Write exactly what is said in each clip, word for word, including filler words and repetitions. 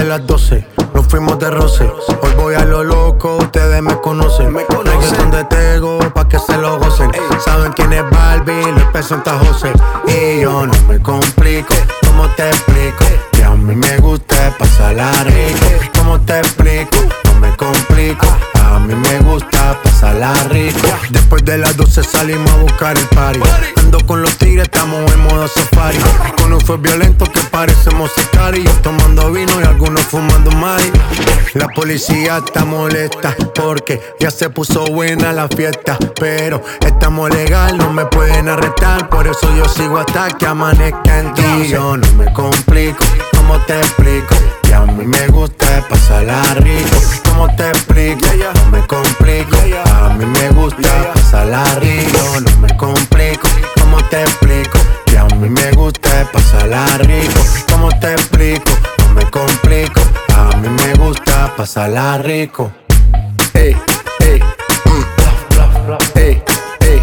las doce, nos fuimos de roce. Hoy voy a lo loco, ustedes me conocen. Me conocen de Tego, pa' que se lo gocen. Ey. Saben quién es Barbie, les presenta José. Y yo no me complico, ¿cómo te explico? Que a mí me gusta pasarla rico. ¿Cómo te explico? No me complico. A mí me gusta pasarla rico. Después de las doce salimos a buscar el party. Ando con los tigres, estamos en modo safari. Con un fue violento que parecemos sicari. Tomando vino y algunos fumando mari. La policía está molesta porque ya se puso buena la fiesta. Pero estamos legal, no me pueden arrestar. Por eso yo sigo hasta que amanezca en ti. Yo no me complico, ¿cómo te explico? Que a mí me gusta pasarla rico. ¿Cómo te explico? No me complico. A mí me gusta pasarla rico. No me complico. ¿Cómo te explico? Que a mí me gusta pasarla rico. ¿Cómo te explico? No me complico. A mí me gusta pasarla rico. Ey, ey, mm. Ey, ey,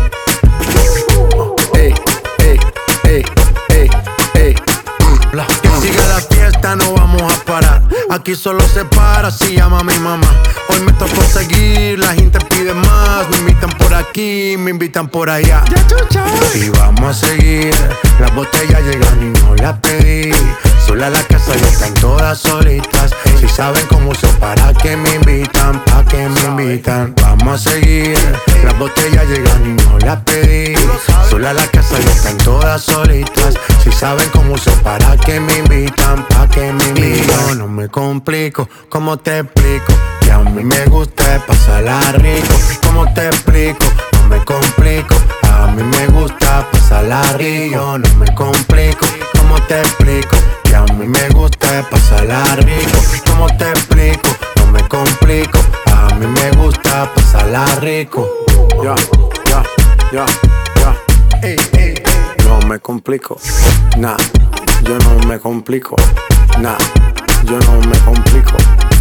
ey, ey, ey, ey, ey, mm. Que siga la fiesta, no vamos a parar. Aquí solo se para si llama a mi mamá. Hoy me tocó seguir, la gente pide más. Me invitan por aquí, me invitan por allá. Y vamos a seguir, las botellas llegan y no las pedí. Sola la casa ya están todas solitas. Si saben cómo se para que me invitan, pa' que me invitan. Vamos a seguir, las botellas llegan y no las pedí. Sola la casa ya están todas solitas. Si saben cómo se para que me invitan, pa' que me invitan. Yo no me complico, ¿cómo te explico? Que a mí me gusta pasarla rico. ¿Cómo te explico? No me complico. A mí me gusta pasarla rico. Yo no me complico, ¿cómo te explico? Que a mí me gusta pasarla rico. ¿Cómo te explico? No me complico. A mí me gusta pasarla rico. Ya, ya, ya, ya. Ey, ey, ey. No me complico, nah. Yo no me complico, nah. Yo no me complico.